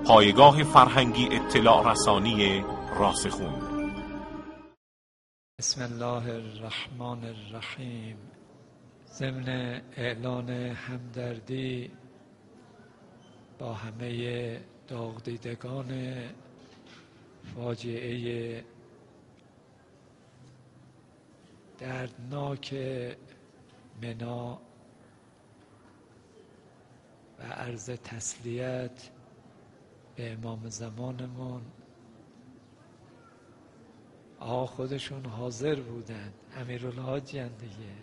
پایگاه فرهنگی اطلاع رسانی راسخون. بسم الله الرحمن الرحیم. ضمن اعلان همدردی با همه داغ-دیدگان فاجعه دردناک منا و عرض تسلیت به امام زمانمون. آقا خودشون حاضر بودن، امیرالحاجی دیگه.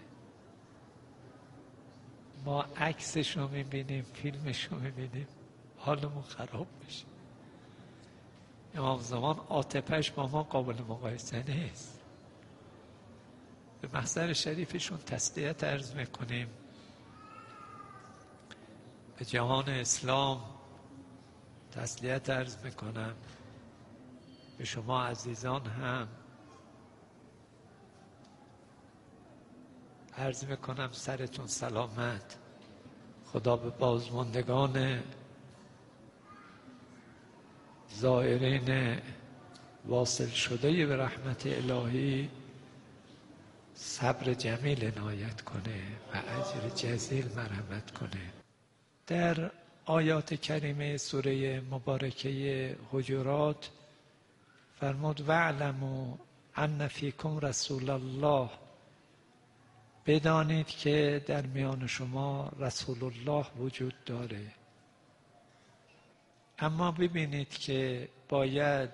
ما عکسش رو میبینیم، فیلمش رو میبینیم، حالمون خراب میشه. امام زمان عاطفه‌اش با ما قابل مقایسه نیست. به محضر شریفشون تسلیت عرض میکنیم، به جهان اسلام تسلیت عرض میکنم، به شما عزیزان هم عرض میکنم سرتون سلامت. خدا به بازماندگان زائرین واصل شده به رحمت الهی صبر جمیل عنایت کنه و اجر جزیل مرحمت کنه. در آیات کریمه سوره مبارکه حجرات فرمود واعلموا ان فیکم رسول الله، بدانید که در میان شما رسول الله وجود داره. اما ببینید که باید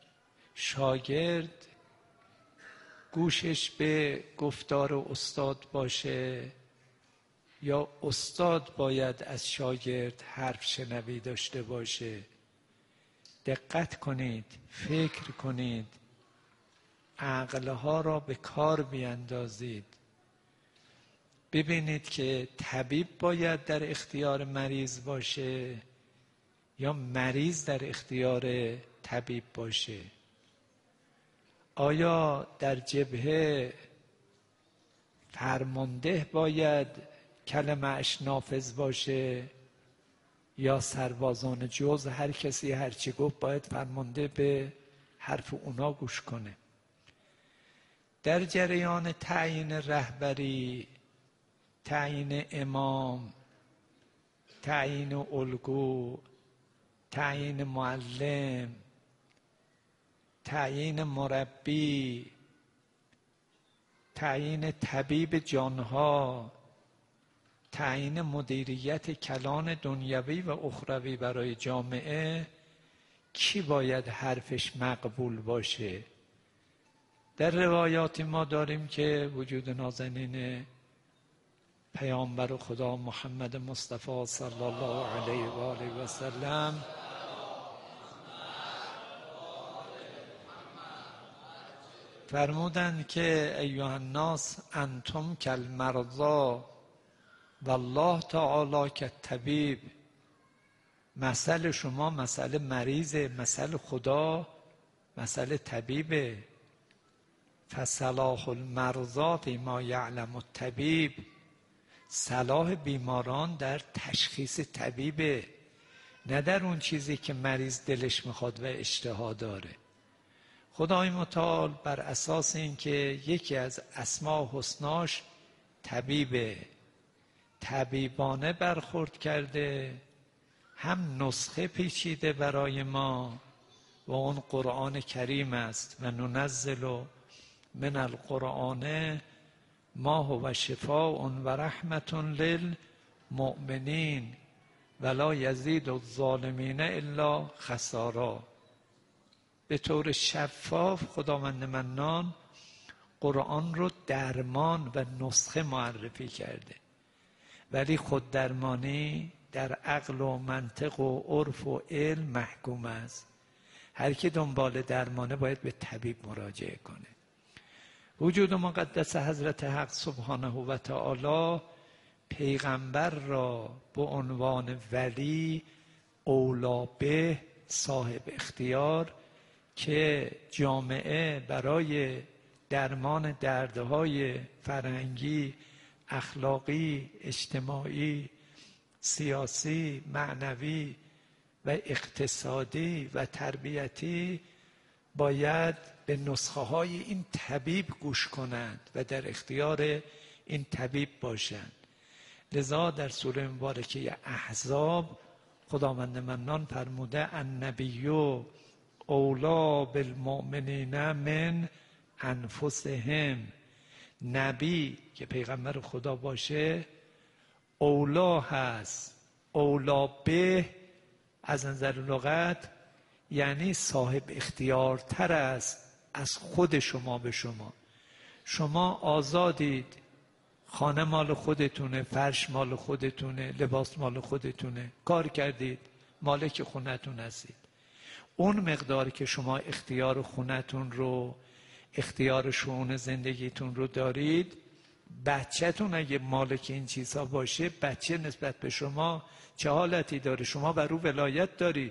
شاگرد گوشش به گفتار استاد باشه یا استاد باید از شاگرد حرف شنوی داشته باشه؟ دقت کنید، فکر کنید، عقلها را به کار بیندازید. ببینید که طبیب باید در اختیار مریض باشه یا مریض در اختیار طبیب باشه؟ آیا در جبهه فرمانده باید کلمه اش نافذ باشه یا سربازان جز هر کسی هرچی گفت باید فرمانده به حرف اونا گوش کنه؟ در جریان تعیین رهبری، تعیین امام، تعیین الگو، تعیین معلم، تعیین مربی، تعیین طبیب جانها، تعیین مدیریت کلان دنیوی و اخروی برای جامعه، کی باید حرفش مقبول باشه؟ در روایات ما داریم که وجود نازنین پیامبر خدا محمد مصطفی صلی الله علیه و آله و سلم فرمودند که ایها الناس انتم کالمرضی والله تعالی کالطبیب. مثل شما مثل مریضه، مثل خدا مثل طبیبه. فصلاح المرضى فيما يعلم الطبيب، صلاح بیماران در تشخیص طبیبه، نه در اون چیزی که مریض دلش میخواد و اشتها داره. خدای متعال بر اساس اینکه یکی از اسماء و حسناش طبیبه، طبیبانه برخورد کرده، هم نسخه پیچیده برای ما و اون قرآن کریم است و ننزل من القرآن ما هو شفاء و رحمت للمؤمنین ولا یزید الظالمین الا خسارا. به طور شفاف خداوند منان قرآن رو درمان و نسخه معرفی کرده، ولی خود درمانی در عقل و منطق و عرف و علم محکوم است. هر کی دنبال درمانه باید به طبیب مراجعه کنه. وجود مقدس حضرت حق سبحانه و تعالی پیغمبر را به عنوان ولی اولا به صاحب اختیار که جامعه برای درمان دردهای فرهنگی، اخلاقی، اجتماعی، سیاسی، معنوی و اقتصادی و تربیتی باید به نسخه های این طبیب گوش کنند و در اختیار این طبیب باشند. لذا در سوره مبارکه احزاب خداوند منان فرموده النبی اولی بالمؤمنین من انفسهم. نبی که پیغمبر خدا باشه اولا هست. اولا به از نظر لغت یعنی صاحب اختیارتر است از خود شما به شما. شما آزادید، خانه مال خودتونه، فرش مال خودتونه، لباس مال خودتونه، کار کردید، مالک خونتون هستید. اون مقداری که شما اختیار خونتون رو، اختیار شؤون زندگیتون رو دارید، بچه‌تون اگه مالک این چیزها باشه، بچه نسبت به شما چه حالتی داره؟ شما بر او ولایت دارید،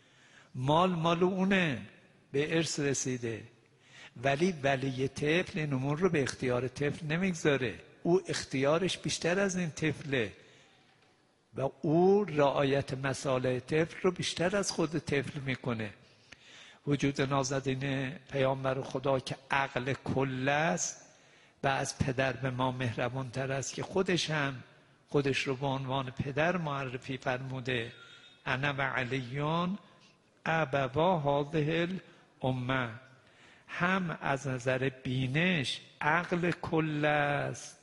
مال اونه، به ارث رسیده. ولی ولی طفل این امور رو به اختیار طفل نمیگذاره. او اختیارش بیشتر از این طفله و او رعایت مصالح طفل رو بیشتر از خود طفل میکنه. وجود نازنین پیامبر خدا که عقل کل است و از پدر به ما مهربان تر است که خودش رو به عنوان پدر معرفی فرموده. انا و علیون ابوا هذه الامه. هم از نظر بینش عقل کل است،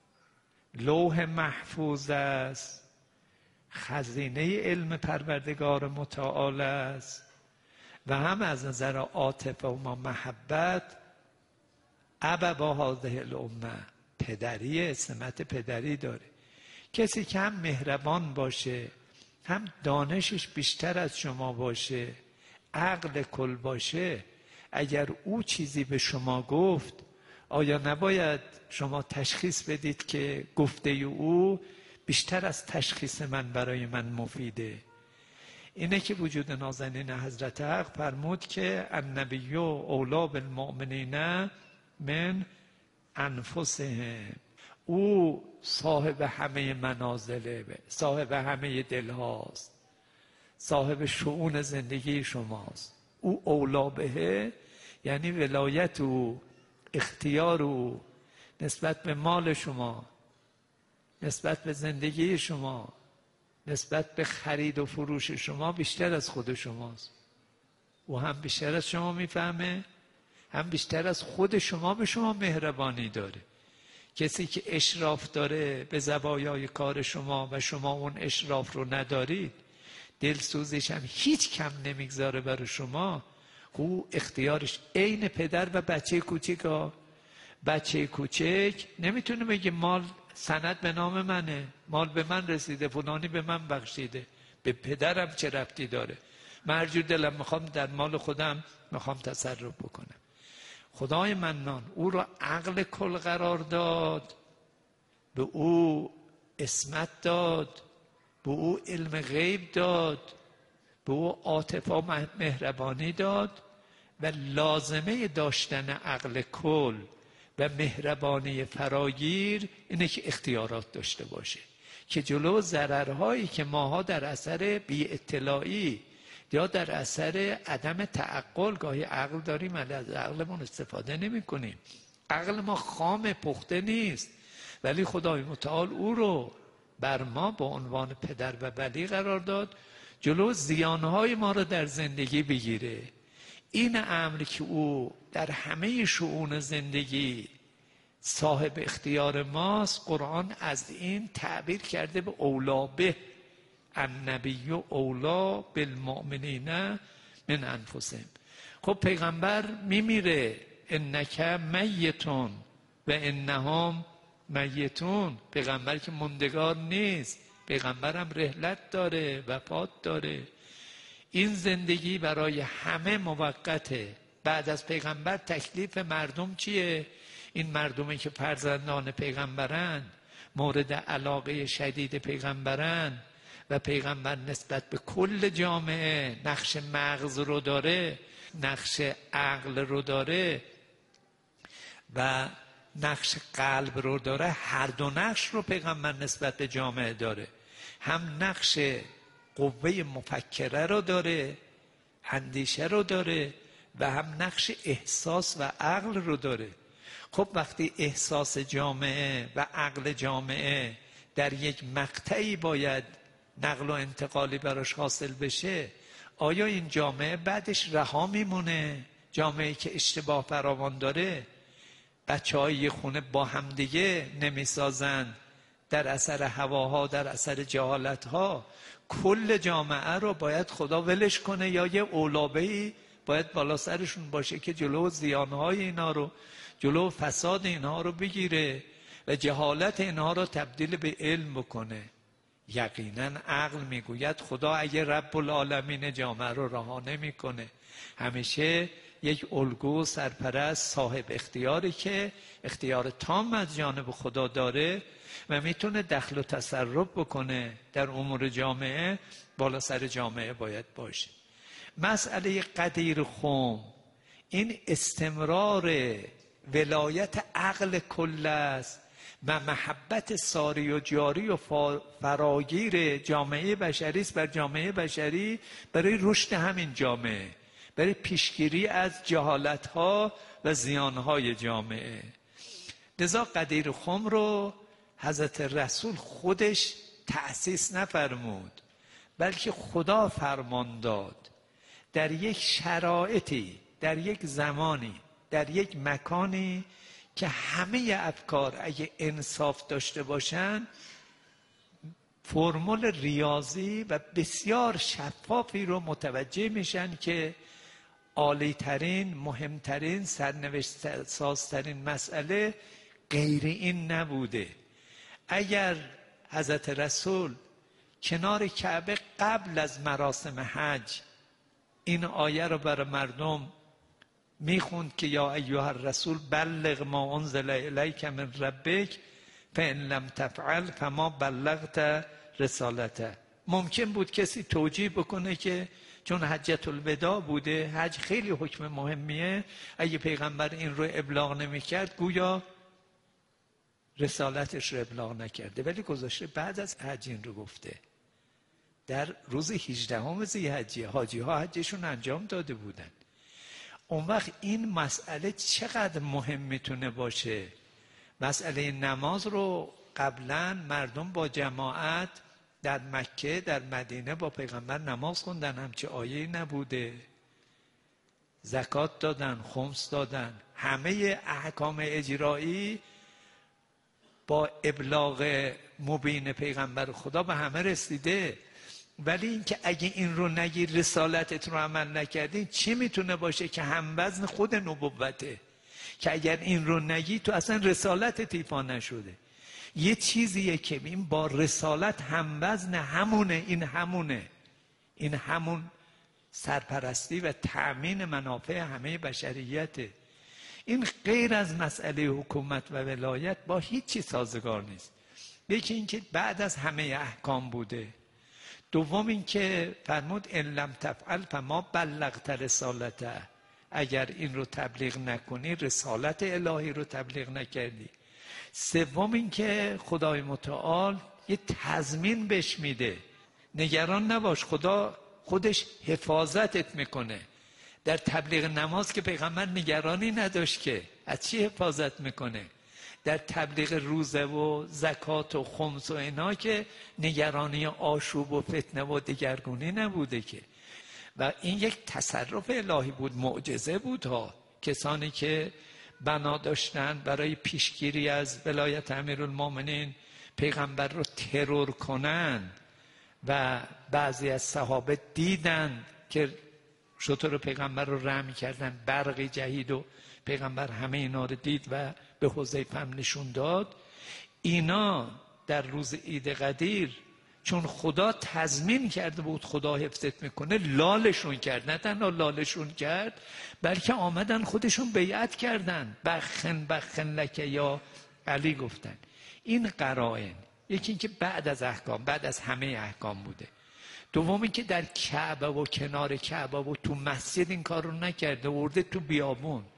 لوح محفوظ است، خزینه علم پروردگار متعال است، و هم از نظر عاطفه و محبت ابوا هذه الامه، پدری، سمت پدری داره. کسی که هم مهربان باشه، هم دانشش بیشتر از شما باشه، عقل کل باشه، اگر او چیزی به شما گفت، آیا نباید شما تشخیص بدید که گفته او بیشتر از تشخیص من برای من مفیده؟ اینه که وجود نازنین حضرت حق فرمود که النبی اولی بالمؤمنین من انفسهم. او صاحب همه منازله، صاحب همه دل هاست، صاحب شؤون زندگی شماست. او اولا بهه یعنی ولایت او، اختیار او نسبت به مال شما، نسبت به زندگی شما، نسبت به خرید و فروش شما بیشتر از خود شماست. او هم بیشتر از شما میفهمه، هم بیشتر از خود شما به شما مهربانی داره. کسی که اشراف داره به زوایای کار شما و شما اون اشراف رو ندارید، دلسوزش هم هیچ کم نمیگذاره برای شما، او اختیارش عین پدر و بچه کوچیک. بچه کوچک نمیتونه بگه مال سند به نام منه، مال به من رسیده، فلانی به من بخشیده، به پدرم چه ربطی داره؟ من هر جور دلم میخوام در مال خودم میخوام تصرف بکنم. خدای منان او را عقل کل قرار داد، به او عصمت داد، به او علم غیب داد، به او عاطفه و مهربانی داد، و لازمه داشتن عقل کل و مهربانی فراگیر اینه که اختیارات داشته باشه که جلو ضررهایی که ماها در اثر بی اطلاعی یا در اثر عدم تعقل، گاهی عقل داریم ولی از عقلمون استفاده نمی کنیم، عقل ما خام پخته نیست، ولی خدای متعال او رو بر ما به عنوان پدر و ولی قرار داد جلو زیانهای ما رو در زندگی بگیره. این امر که او در همه شؤون زندگی صاحب اختیار ماست، قرآن از این تعبیر کرده به اولا به، النبی اولا بالمؤمنین من انفسهم. خب پیغمبر میمیره، انک میتون و انهم میتون. پیغمبر که موندگار نیست، پیغمبرم رحلت داره، وفات داره. این زندگی برای همه موقته. بعد از پیغمبر تکلیف مردم چیه؟ این مردمی که فرزندان پیغمبرن، مورد علاقه شدید پیغمبرن و پیغمبر نسبت به کل جامعه نقش مغز رو داره، نقش عقل رو داره و نقش قلب رو داره. هر دو نقش رو پیغمبر نسبت به جامعه داره. هم نقش قوه مفکره رو داره، اندیشه رو داره و هم نقش احساس و عقل رو داره. خب وقتی احساس جامعه و عقل جامعه در یک مقطعی باید نقل و انتقالی براش حاصل بشه، آیا این جامعه بعدش رها میمونه؟ جامعه که اشتباه فراوان داره، بچه‌های یه خونه با همدیگه نمیسازن در اثر هواها، در اثر جهالتها، کل جامعه رو باید خدا ولش کنه یا یه اولابه‌ای باید بالا سرشون باشه که جلو زیانهای اینا رو، جلو فساد اینها رو بگیره و جهالت اینها رو تبدیل به علم بکنه. یقینا عقل میگوید خدا اگه رب العالمین جامعه رو رها نمیکنه، همیشه یک الگو سرپرست صاحب اختیاری که اختیار تام از جانب خدا داره و میتونه دخل و تصرف بکنه در امور جامعه، بالا سر جامعه باید باشه. مسئله قدیر خم این استمرار ولایت عقل کل است و محبت ساری و جاری و فراگیر جامعه بشری است بر جامعه بشری، برای رشد همین جامعه، برای پیشگیری از جهالت‌ها و زیان‌های جامعه. لذا قدیر خم رو حضرت رسول خودش تأسیس نفرمود، بلکه خدا فرمان داد در یک شرایطی، در یک زمانی، در یک مکانی که همه افکار اگه انصاف داشته باشن، فرمول ریاضی و بسیار شفافی رو متوجه میشن که عالی ترین، مهمترین، سرنوشت سازترین مسئله غیر این نبوده. اگر حضرت رسول کنار کعبه قبل از مراسم حج این آیه رو برای مردم میخوند که یا ایها الرسول بلغ ما انزل الیک من ربک فان لم تفعل فما بلغت رسالته، ممکن بود کسی توجیه بکنه که چون حجت الوداع بوده، حج خیلی حکم مهمیه، اگه پیغمبر این رو ابلاغ نمیکرد گویا رسالتش رو ابلاغ نکرده، ولی گذاشته بعد از حج این رو گفته. در روز 18 ذی‌حجه حاجی ها حجشون انجام داده بودن. اون وقت این مسئله چقدر مهم میتونه باشه. مسئله نماز رو قبلا مردم با جماعت در مکه، در مدینه با پیغمبر نماز خوندن، همچه آیه‌ای نبوده. زکات دادن، خمس دادن، همه احکام اجرایی با ابلاغ مبین پیغمبر خدا به همه رسیده. ولی اینکه اگه این رو نگی، رسالتت رو عمل نکردی، چی میتونه باشه که هموزن خود نبوته؟ که اگر این رو نگی تو اصلا رسالتت ایفا نشده. یه چیزیه که این با رسالت هموزن، همونه، این همون سرپرستی و تأمین منافع همه بشریته. این غیر از مسئله حکومت و ولایت با هیچی سازگار نیست. یکی اینکه بعد از همه احکام بوده. دوم اینکه فرمود ان لم تفعل فما بلغت رسالته، اگر این رو تبلیغ نکنی رسالت الهی رو تبلیغ نکردی. سوم اینکه خدای متعال یه تضمین بهش میده، نگران نباش، خدا خودش حفاظتت میکنه. در تبلیغ نماز که پیغمبر نگرانی نداشت که از چی حفاظت میکنه. در تبلیغ روزه و زکات و خمس و اینا که نگرانی آشوب و فتنه و دگرگونی نبوده که. و این یک تصرف الهی بود، معجزه بود ها. کسانی که بنا داشتن برای پیشگیری از ولایت امیرالمومنین پیغمبر رو ترور کنن و بعضی از صحابه دیدن که شتر پیغمبر رو رمی کردن، برقی جهید و پیغمبر همه اینا رو دید و به حذیفه هم نشون داد. اینا در روز عید قدیر چون خدا تضمین کرده بود خدا حفظت میکنه، لالشون کرد. نه تنها لالشون کرد بلکه آمدن خودشون بیعت کردن، بخن لکه یا علی گفتن. این قرائن، یکی این که بعد از احکام، بعد از همه احکام بوده. دومی که در کعبه و کنار کعبه و تو مسجد این کار رو نکرده، ورده تو بیابون.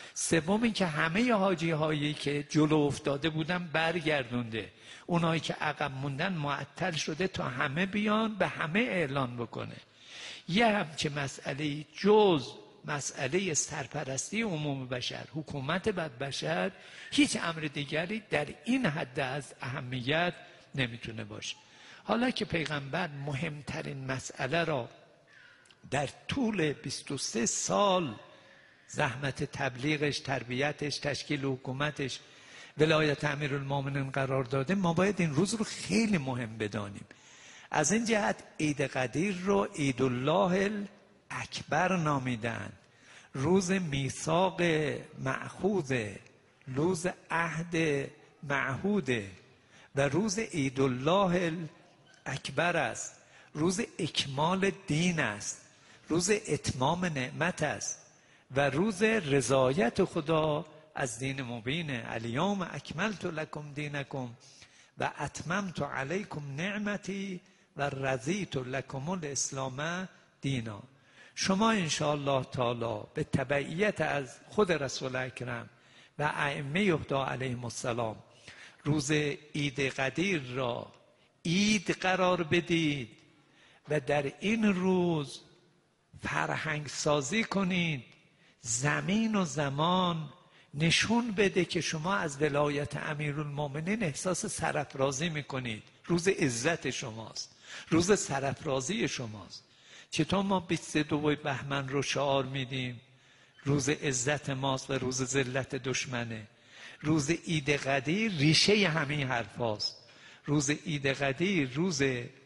سوم این که همه حاجی هایی که جلو افتاده بودن برگردونده، اونایی که عقب موندن معطل شده تا همه بیان به همه اعلان بکنه. یه همچه مسئله جز مسئله سرپرستی عموم بشر، حکومت بر بشر، هیچ امر دیگری در این حد از اهمیت نمیتونه باشه. حالا که پیغمبر مهمترین مسئله را در طول 23 سال زحمت تبلیغش، تربیتش، تشکیل حکومتش، ولایت امیرالمومنین قرار داده، ما باید این روز رو خیلی مهم بدانیم. از این جهت عید قدیر رو عید الله اکبر نامیدن، روز میثاق مأخوذ، روز عهد معهود و روز عید الله اکبر است، روز اکمال دین است، روز اتمام نعمت است و روز رضایت خدا از دین مبین. الیوم اکملت لکم دینکم و اتممت علیکم نعمتی و رضیت لکم الاسلام دینا. شما انشاءالله تعالی به تبعیت از خود رسول اکرم و ائمه یهدا علیهم السلام روز عید قدیر را عید قرار بدید و در این روز فرهنگ سازی کنید. زمین و زمان نشون بده که شما از ولایت امیرالمومنین احساس سرافرازی میکنید. روز عزت شماست، روز سرافرازی شماست. چطور ما 22 بهمن رو شعار میدیم روز عزت ماست و روز ذلت دشمنه. روز عید قدیر ریشه همین حرف هاست. روز عید قدیر روز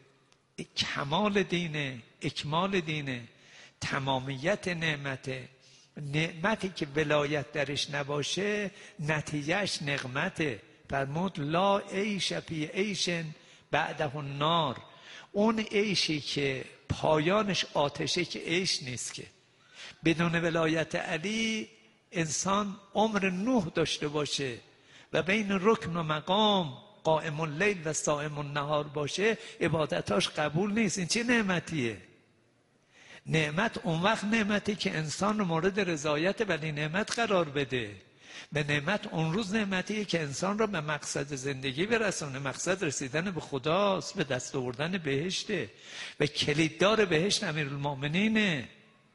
کمال دینه، اکمال دینه، تمامیت نعمته. نعمتی که ولایت درش نباشه نتیجهش نقمته. فرمود لا عیش فی عیش بعده النار. اون عیشی که پایانش آتشه که عیش نیست. که بدون ولایت علی انسان عمر نوح داشته باشه و بین رکن و مقام قائم اللیل و صائم النهار باشه، عبادتاش قبول نیست. این چه نعمتیه؟ نعمت اون وقت نعمتی که انسان رو مورد رضایت ولی نعمت قرار بده. به نعمت اون روز نعمتیه که انسان رو به مقصد زندگی برسونه. مقصد رسیدن به خداست، به دست آوردن بهشته و کلیددار بهشت امیرالمومنینه.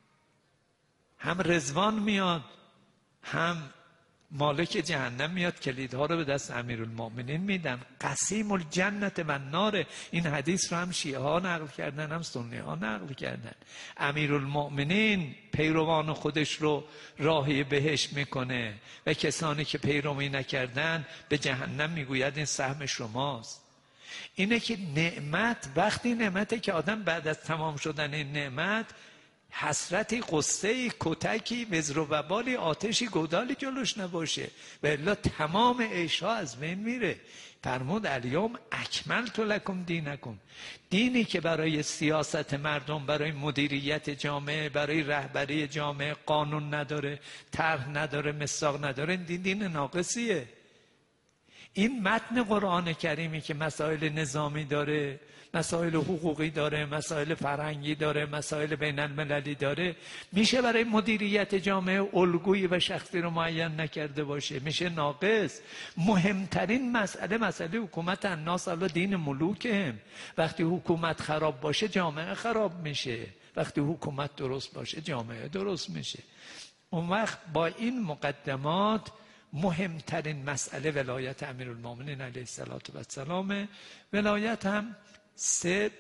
هم رضوان میاد، هم مالک جهنم میاد، کلیدها رو به دست امیرالمومنین میدن. قسیم الجنت و النار. این حدیث رو هم شیعه ها نقل کردن، هم سنی ها نقل کردن. امیرالمومنین پیروان خودش رو راهی بهشت میکنه و کسانی که پیروی نکردن به جهنم میگوید این سهم شماست. اینه که نعمت وقتی نعمته که آدم بعد از تمام شدن این نعمت حسرتی، قصه‌ای، کتکی، وزر و وبالی، آتشی، گودالی جلوش نباشه و الا تمام عیش‌ها از بین میره. فرمود الیوم اکملت لکم دینکم. دینی که برای سیاست مردم، برای مدیریت جامعه، برای رهبری جامعه قانون نداره، طرح نداره، مصداق نداره، این دین ناقصیه. این متن قرآن کریمی که مسائل نظامی داره، مسائل حقوقی داره، مسائل فرهنگی داره، مسائل بین المللی داره، میشه برای مدیریت جامعه الگویی و شخصی رو معین نکرده باشه، میشه ناقص. مهمترین مسئله حکومت الناس علی دین ملوکهم. وقتی حکومت خراب باشه جامعه خراب میشه، وقتی حکومت درست باشه جامعه درست میشه. اون وقت با این مقدمات مهمترین مسئله ولایت امیرالمومنین علیه السلام. ولایت هم 3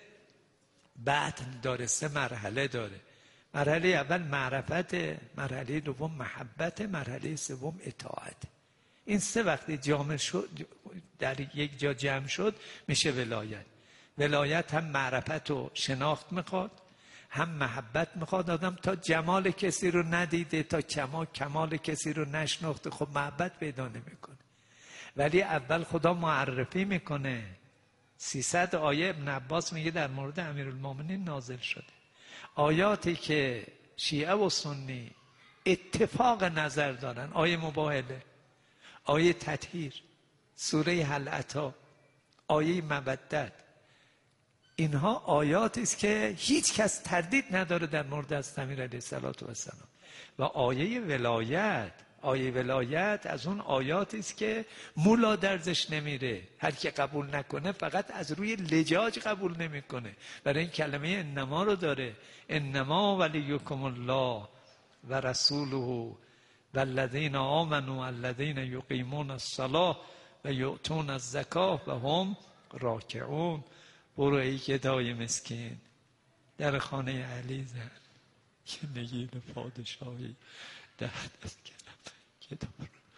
بطن داره، 3 مرحله داره. مرحله اول معرفت، مرحله دوم محبت، مرحله سوم اطاعت. این 3 وقتی جامع شد، در یک جا جمع شد، میشه ولایت. ولایت هم معرفت و شناخت میخواد، هم محبت میخواد. آدم تا جمال کسی رو ندیده، تا کمال کسی رو نشناخته، خب محبت پیدا نمیکنه. ولی اول خدا معرفی میکنه. 300 آیه ابن عباس میگه در مورد امیرالمومنین نازل شده. آیاتی که شیعه و سنی اتفاق نظر دارن، آیه مباهله، آیه تطهیر، سوره هل اتی، آیه مودت، اینها آیاتی است که هیچ کس تردید نداره در مورد از امیر علیه السلام. و آیه ولایت آیه ولایت از اون آیاتی است که مولا درزش نمیره. هر کی قبول نکنه فقط از روی لجاج قبول نمیکنه. برای این کلمه انما رو داره. انما ولیکم الله و رسوله والذین آمنوا الذین یقیمون الصلاة و یؤتون الزکاة و هم راکعون. برو ای گدای مسکین در خانه علی زن که نگین پادشاهی دهد از کتاب.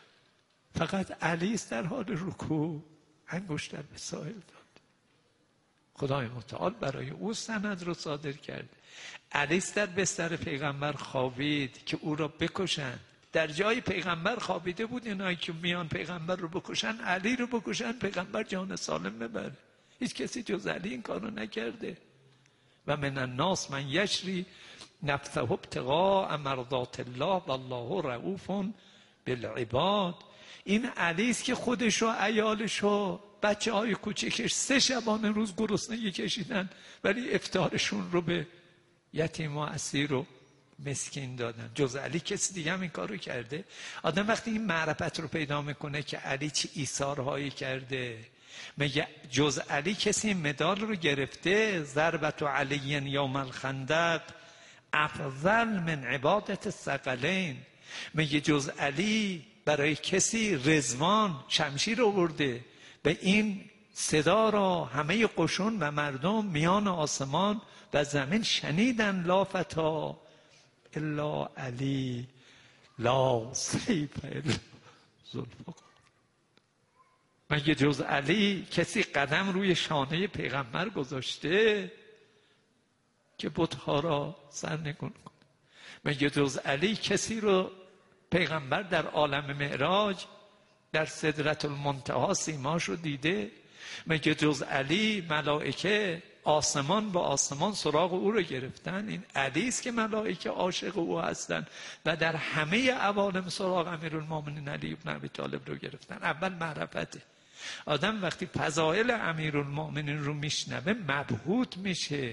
فقط علی است در حال رکوع، انگشتر به ساحل داد. خدای متعال برای او سند رو صادر کرد. علی است در بستر پیغمبر خوابید که او را بکشند. در جای پیغمبر خوابیده بود اینایی که میان پیغمبر رو بکشن، علی رو بکشن، پیغمبر جان سالم ببره. هیچ کسی جز علی این کارو نکرده. و من الناس من یشری نفسه ابتغاء مرضات الله والله رؤوف بالعباد. این علی است که خودش و عیالش و بچه های کوچکش 3 شبانه روز گرسنگی کشیدن ولی افطارشون رو به یتیم و اسیر و مسکین دادن. جز علی کسی دیگه هم این کارو کرده؟ آدم وقتی این معرفت رو پیدا میکنه که علی چه ایثارهایی کرده، میگه جز علی کسی این مدال رو گرفته؟ ضربت علی یوم الخندق افضل من عبادت الثقلین. میگه جز علی برای کسی رضوان شمشیر آورده. به این صدا را همه قشون و مردم میان آسمان و زمین شنیدن. لا فتا الا علی لا سیف الا ذوالفقار. مگه جز علی کسی قدم روی شانه پیغمبر گذاشته که بت‌ها را سرنگون کنه؟ مگه جز علی کسی رو پیغمبر در عالم معراج در سدرة المنتهی سیماش رو دیده؟ مگه جز علی ملائکه آسمان با آسمان سراغ او رو گرفتن؟ این علی است که ملائکه عاشق او هستند و در همه عوالم سراغ امیرالمومنین علی بن ابی طالب رو گرفتن. اول معرفته. آدم وقتی فضائل امیرالمومنین رو میشنوه مبهوت میشه.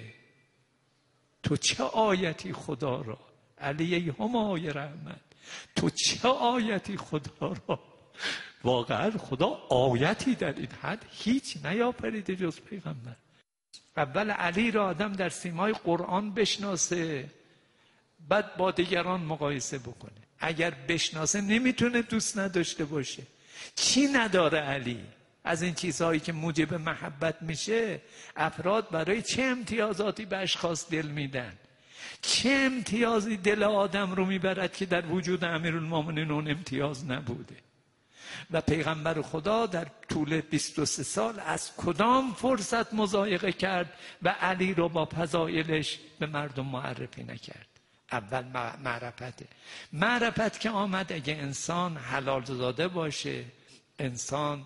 تو چه آیتی خدا را علی همای رحمت، تو چه آیتی خدا را. واقعا خدا آیتی در این حد هیچ نیافریده جز پیغمبر. اول علی را آدم در سیمای قرآن بشناسه، بعد با دیگران مقایسه بکنه. اگر بشناسه نمیتونه دوست نداشته باشه. چی نداره علی؟ از این چیزهایی که موجب محبت میشه افراد برای چه امتیازاتی به اشخاص دل میدن؟ چه امتیازی دل آدم رو میبرد که در وجود امیرالمومنین اون امتیاز نبوده؟ و پیغمبر خدا در طول 23 سال از کدام فرصت مضایقه کرد و علی رو با فضایلش به مردم معرفی نکرد؟ اول معرفته. معرفت که آمد اگه انسان حلال زاده باشه، انسان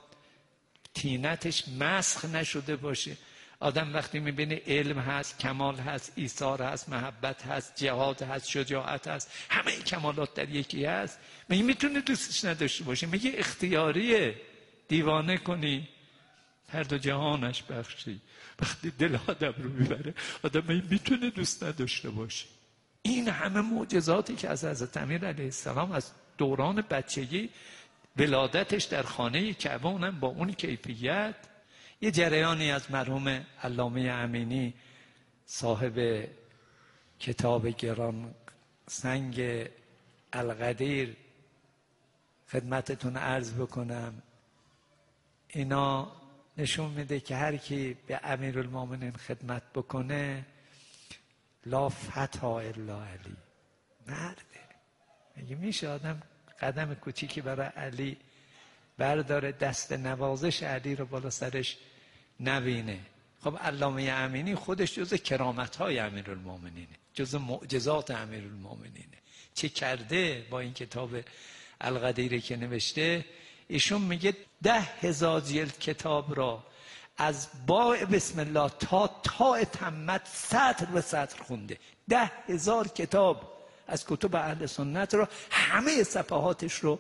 طینتش مسخ نشده باشه. آدم وقتی میبینه علم هست، کمال هست، ایثار هست، محبت هست، جهاد هست، شجاعت هست، همه کمالات در یکی هست، میگه میتونه دوستش نداشته باشه. میگه اختیاریه. دیوانه کنی هر دو جهانش بخشی. وقتی دل آدم رو میبره آدم میتونه دوست نداشته باشه. این همه معجزاتی که از حضرت امیر علیه السلام از دوران بچگی ولادتش در خانه کعبه، اونم با اون کیفیت. یه جریانی از مرحوم علامه امینی صاحب کتاب گران سنگ القدیر خدمتتون عرض بکنم. اینا نشون میده که هر کی به امیرالمومنین خدمت بکنه لا فتا الا علی. مرده. میگه میشه آدم قدم کوچیکی برای علی برداره، دست نوازش علی رو بالا سرش نبینه. خب علامه امینی خودش جز کرامت‌های امیرالمومنینه، جز معجزات امیرالمومنینه. چه کرده با این کتاب القدیری که نوشته؟ ایشون میگه 10,000 جلد کتاب را از با بسم الله تا تمت سطر به سطر خونده. 10,000 کتاب از کتب اهل سنت را همه صفحاتش رو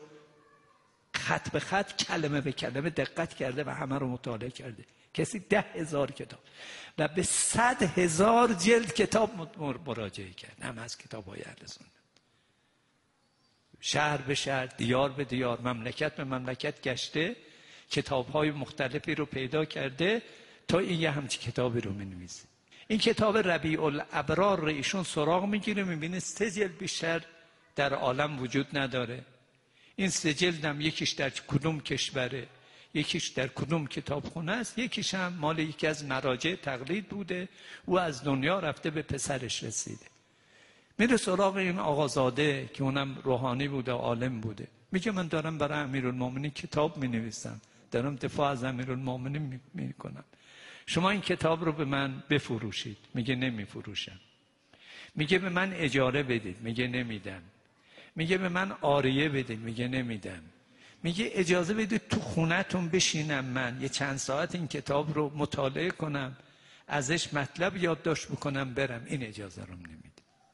خط به خط کلمه به کلمه دقت کرده و همه رو مطالعه کرده. کسی 10,000 کتاب و به 100,000 جلد کتاب مراجعه کرد، هم از کتاب های اهل سنت. شهر به شهر، دیار به دیار، مملکت به مملکت گشته، کتاب‌های مختلفی رو پیدا کرده تا این یه همچی کتابی رو می‌نویسه. این کتاب ربیع الابرار رو ایشون سراغ میگیره، میبینه 3 جلد بیشتر در عالم وجود نداره. این 3 جلد هم یکیش در کدوم کشوره، یکیش در کدوم کتابخونه است، یکیش هم مال یکی از مراجع تقلید بوده، او از دنیا رفته به پسرش رسیده. میره سراغ این آقازاده که اونم روحانی بوده، عالم بوده، میگه من دارم برای امیرالمومنین کتاب مینویسم، دارم دفاع از امیرالمومنین میکنم، شما این کتاب رو به من بفروشید. میگه نمیفروشم. میگه به من اجاره بدید. میگه نمیدم. میگه به من عاریه بدید. میگه نمیدم. میگه اجازه بدید تو خونه‌تون بشینم، من یه چند ساعت این کتاب رو مطالعه کنم، ازش مطلب یادداشت بکنم برم. این اجازه رو نمیده.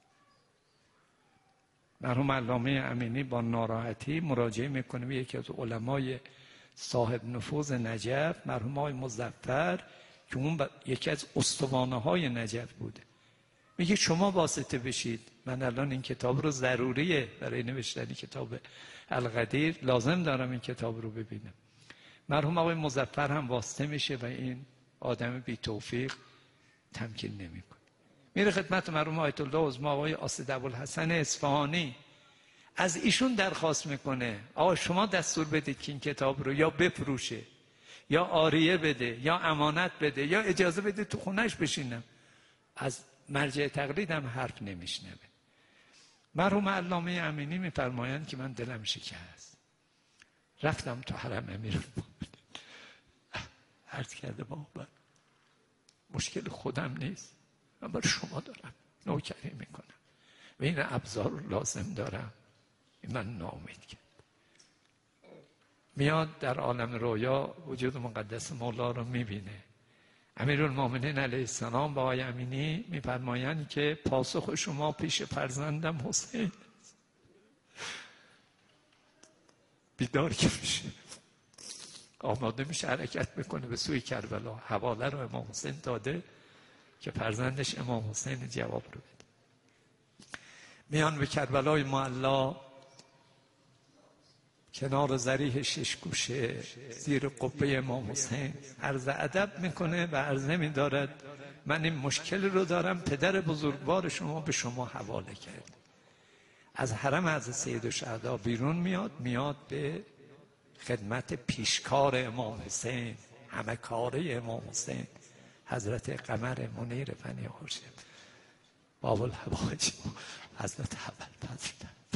مرحوم علامه امینی با ناراحتی مراجعه میکنه به یکی از علمای صاحب نفوذ نجف، مرحوم آقای مظفر، که اون یکی از استوانه های نجف بوده. میگه شما واسطه بشید، من الان این کتاب رو ضروریه برای نوشتن کتاب القدیر، لازم دارم این کتاب رو ببینم. مرحوم آقای مظفر هم واسطه میشه و این آدم بی توفیق تمکین نمیکنه. میره خدمت مرحوم آیت الله عظما آقای اسد ابوالحسن اصفهانی، از ایشون درخواست میکنه آقا شما دستور بدید که این کتاب رو یا بفروشه، یا عاریه بده، یا امانت بده، یا اجازه بده تو خونهش بشینم. از مرجع تقلید هم حرف نمیشنوه. مرحوم علامه امینی میفرمایند که من دلم شکست، رفتم تو حرم امیرالمومنین، عرض کرده بابا مشکل خودم نیست، من برای شما دارم نوکری میکنم و این ابزار رو لازم دارم. من ناامید کرد. میاد در عالم رویا وجود مقدس مولا رو میبینه. امیرالمومنین علیه السلام با آقای امینی میفرمایند که پاسخ شما پیش فرزندم حسین. بیدار که میشه، آماده میشه حرکت میکنه به سوی کربلا. حواله رو امام حسین داده که فرزندش امام حسین جواب رو بده. میان به کربلای معلا، کنار ضریح 6 گوشه زیر قبه امام حسین عرض ادب میکنه و عرضه میدارد من این مشکل رو دارم، پدر بزرگوار شما به شما حواله کرد. از حرم حضرت سیدالشهدا بیرون میاد به خدمت پیشکار امام حسین، همه کاره امام حسین، حضرت قمر منیر بنی هاشم باب الحوائج حضرت ابوالفضل.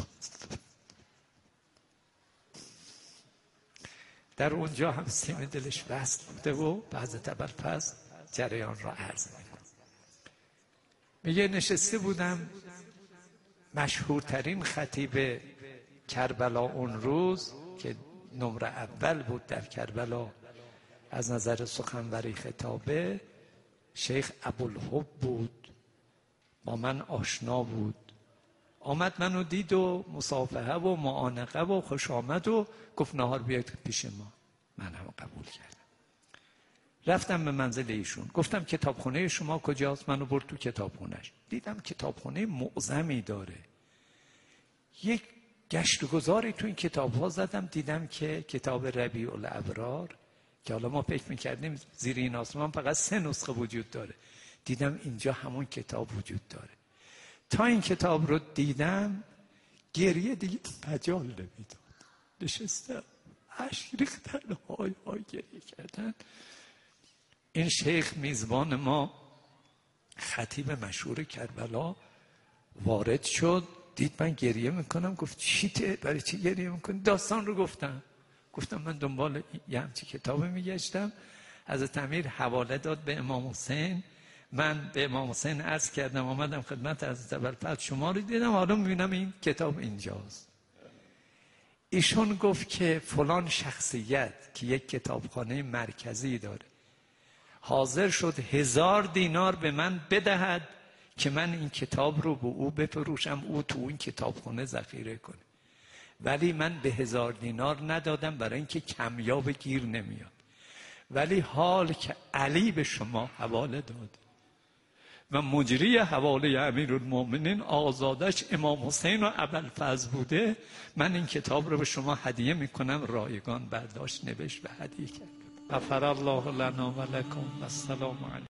در اونجا هم سیم دلش وصل بوده و حضرت ابوالفضل جریان را عرض میکنه. میگه نشسته بودم، مشهورترین خطیب کربلا اون روز که نمره اول بود در کربلا از نظر سخنوری خطابه، شیخ ابوالحب بود، با من آشنا بود، آمد منو دید و مصافحه و معانقه و خوش آمد و گفت نهار بیاید پیش ما. من هم قبول کردم. رفتم به منزل ایشون، گفتم کتابخونه شما کجاست؟ منو برد تو کتابخونهش. دیدم کتابخونه معظمی داره. یک گشت و گذاری تو این کتاب‌ها زدم، دیدم که کتاب ربیع الابرار که حالا ما فکر می‌کردیم زیر این آسمان فقط 3 نسخه وجود داره، دیدم اینجا همون کتاب وجود داره. تا این کتاب رو دیدم گریه دیگه مجال نمیداد. نشستم اشک ریختن، های گریه کردن. این شیخ میزبان ما، خطیب مشهور کربلا، وارد شد، دید من گریه میکنم، گفت چیته؟ برای چی گریه میکنی؟ داستان رو گفتم من دنبال یه همچی کتابی میگشتم. حضرت امیر حواله داد به امام حسین، من به امام حسین عرض کردم آمدم خدمت حضرت ابوالفضل شما رو دیدم، حالا میبینم این کتاب اینجاست. ایشون گفت که فلان شخصیت که یک کتابخانه مرکزی داره حاضر شد 1000 دینار به من بدهد که من این کتاب رو به او بفروشم، او تو این کتابخانه ذخیره کنه. ولی من به 1000 دینار ندادم برای اینکه کمیاب گیر نمیاد. ولی حال که علی به شما حواله داد و مجری حواله امیرالمومنین آزادش امام حسین و ابوالفضل بوده، من این کتاب رو به شما هدیه میکنم. رایگان برداشت، نوشت و هدیه کرد. غفر الله لنا و لکم و السلام علیکم.